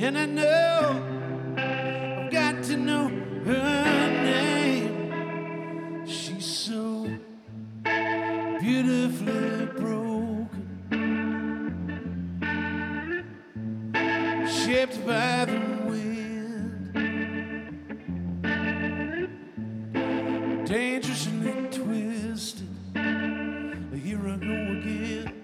and I know I've got to know her name. She's so beautifully broken, shaped by the wind, dangerously twisted. Here I go again.